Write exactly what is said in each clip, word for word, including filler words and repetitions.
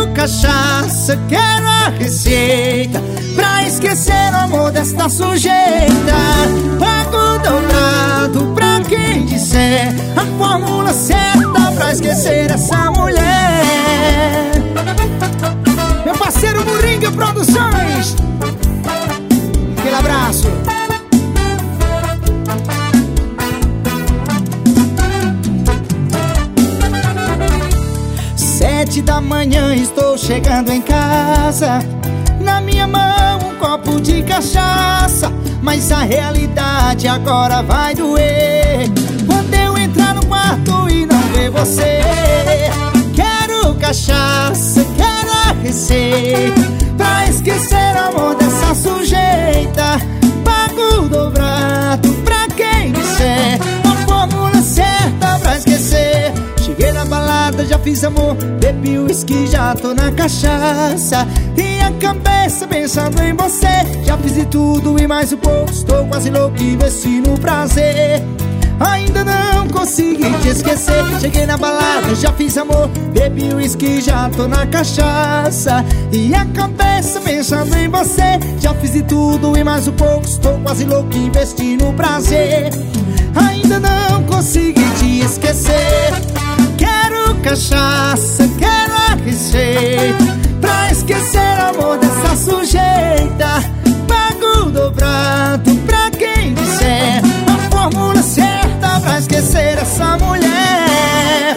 cachaça, quero a receita pra esquecer o amor desta sujeita. Pago dobrado pra quem disser a fórmula certa pra esquecer essa mulher. Meu parceiro Moringa Produções, aquele abraço. Sete da manhã estou chegando em casa, na minha mão um copo de cachaça. Mas a realidade agora vai doer quando eu entrar no quarto e não ver você. Quero cachaça, quero a receita pra esquecer o amor dessa sujeita. Pago dobrado pra quem disser a fórmula certa pra esquecer. Cheguei na balada, já fiz amor, bebi uísque, já tô na cachaça. E a cabeça pensando em você, já fiz de tudo e mais um pouco. Estou quase louco, investi no prazer, ainda não consegui te esquecer. Cheguei na balada, já fiz amor, bebi uísque, já tô na cachaça. E a cabeça pensando em você, já fiz de tudo e mais um pouco. Estou quase louco, investi no prazer, ainda não consegui te esquecer. Quero cachaça, quero a receita pra esquecer o amor dessa sujeita. Pago dobrado pra quem disser a fórmula certa pra esquecer essa mulher.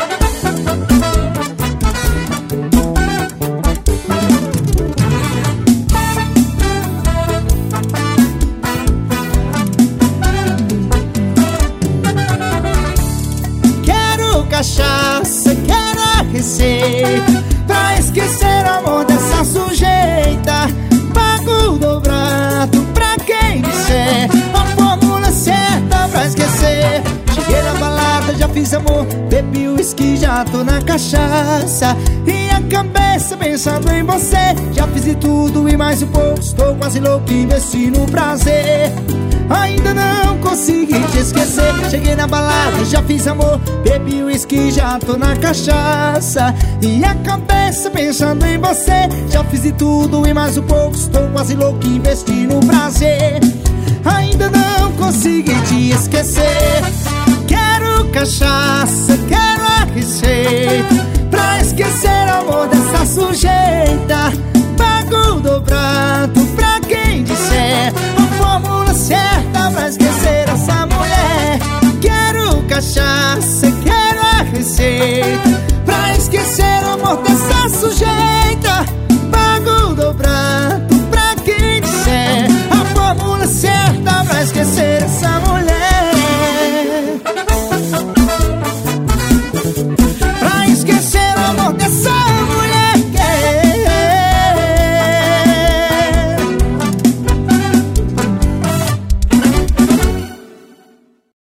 Cachaça, quero a receita pra esquecer o amor dessa sujeita. Pago dobrado pra quem disser a fórmula certa pra esquecer. Cheguei na balada, já fiz amor, bebi uísque, já tô na cachaça. E a cabeça pensando em você, já fiz de tudo e mais um pouco. Estou quase louco, investi no prazer, ainda não consegui te esquecer. Cheguei na balada, já fiz amor, bebi uísque, já tô na cachaça. E a cabeça pensando em você, já fiz de tudo e mais um pouco. Estou quase louco, investi no prazer, ainda não consegui te esquecer. Quero cachaça, quero a receita pra esquecer o amor dessa sujeita. Pago dobrado pra quem disser a fórmula certa pra esquecer essa mulher. Quero cachaça, quero a receita